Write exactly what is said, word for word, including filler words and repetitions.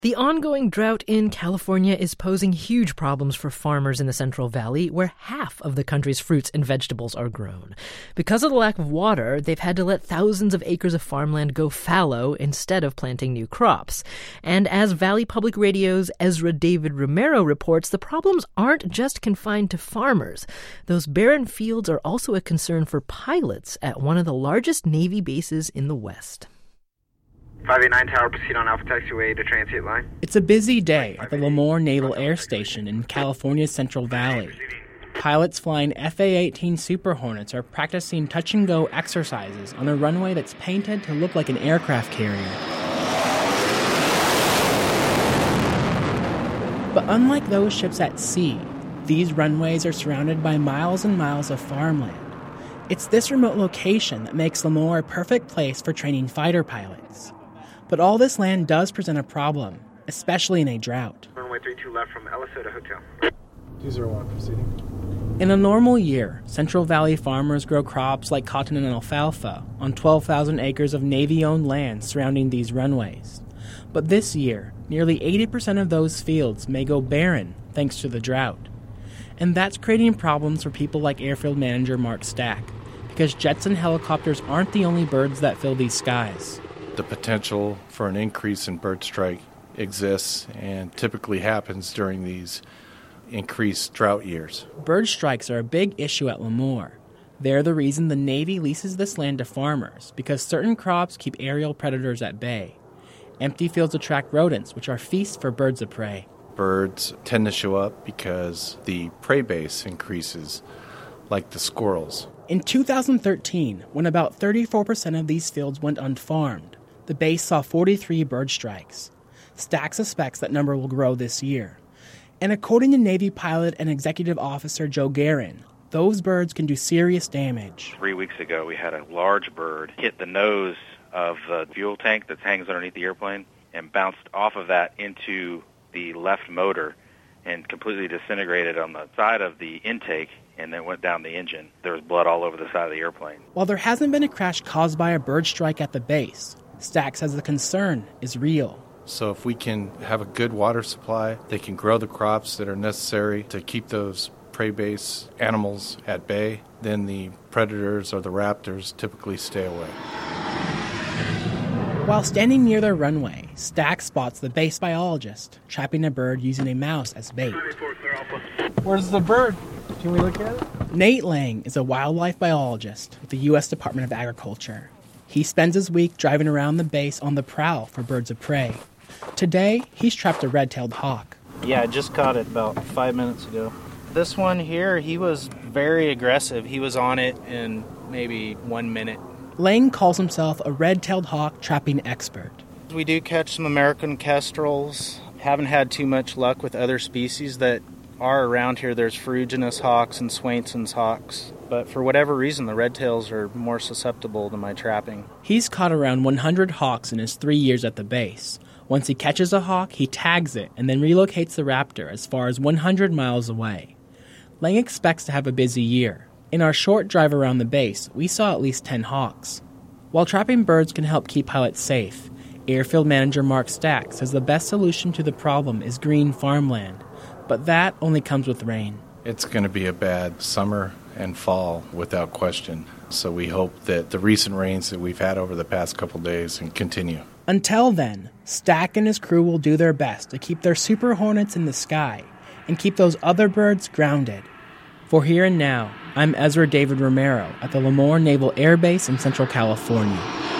The ongoing drought in California is posing huge problems for farmers in the Central Valley, where half of the country's fruits and vegetables are grown. Because of the lack of water, they've had to let thousands of acres of farmland go fallow instead of planting new crops. And as Valley Public Radio's Ezra David Romero reports, the problems aren't just confined to farmers. Those barren fields are also a concern for pilots at one of the largest Navy bases in the West. five eight nine Tower, proceed on Alpha Taxiway to Transient Line. It's a busy day at the Lemoore Naval Air Station in California's Central Valley. Pilots flying F A eighteen Super Hornets are practicing touch-and-go exercises on a runway that's painted to look like an aircraft carrier. But unlike those ships at sea, these runways are surrounded by miles and miles of farmland. It's this remote location that makes Lemoore a perfect place for training fighter pilots. But all this land does present a problem, especially in a drought. Runway three two left from Elisota Hotel. two zero one, proceeding. In a normal year, Central Valley farmers grow crops like cotton and alfalfa on twelve thousand acres of Navy-owned land surrounding these runways. But this year, nearly eighty percent of those fields may go barren thanks to the drought. And that's creating problems for people like Airfield Manager Mark Stack, because jets and helicopters aren't the only birds that fill these skies. The potential for an increase in bird strike exists and typically happens during these increased drought years. Bird strikes are a big issue at Lemoore. They're the reason the Navy leases this land to farmers, because certain crops keep aerial predators at bay. Empty fields attract rodents, which are feasts for birds of prey. Birds tend to show up because the prey base increases, like the squirrels. In two thousand thirteen, when about thirty-four percent of these fields went unfarmed, the base saw forty-three bird strikes. Stack suspects that number will grow this year. And according to Navy pilot and executive officer Joe Guerin, those birds can do serious damage. Three weeks ago, we had a large bird hit the nose of the fuel tank that hangs underneath the airplane and bounced off of that into the left motor and completely disintegrated on the side of the intake and then went down the engine. There was blood all over the side of the airplane. While there hasn't been a crash caused by a bird strike at the base, Stack says the concern is real. So if we can have a good water supply, they can grow the crops that are necessary to keep those prey base animals at bay, then the predators or the raptors typically stay away. While standing near their runway, Stack spots the base biologist trapping a bird using a mouse as bait. Where's the bird? Can we look at it? Nate Lang is a wildlife biologist with the U S Department of Agriculture. He spends his week driving around the base on the prowl for birds of prey. Today, he's trapped a red-tailed hawk. Yeah, I just caught it about five minutes ago. This one here, he was very aggressive. He was on it in maybe one minute. Lang calls himself a red-tailed hawk trapping expert. We do catch some American kestrels. Haven't had too much luck with other species that are around here. There's ferruginous hawks and Swainson's hawks. But for whatever reason, the red-tails are more susceptible to my trapping. He's caught around one hundred hawks in his three years at the base. Once he catches a hawk, he tags it and then relocates the raptor as far as one hundred miles away. Lang expects to have a busy year. In our short drive around the base, we saw at least ten hawks. While trapping birds can help keep pilots safe, Airfield Manager Mark Stack says the best solution to the problem is green farmland. But that only comes with rain. It's going to be a bad summer and fall without question. So we hope that the recent rains that we've had over the past couple days can continue. Until then, Stack and his crew will do their best to keep their Super Hornets in the sky and keep those other birds grounded. For Here and Now, I'm Ezra David Romero at the Lemoore Naval Air Base in Central California.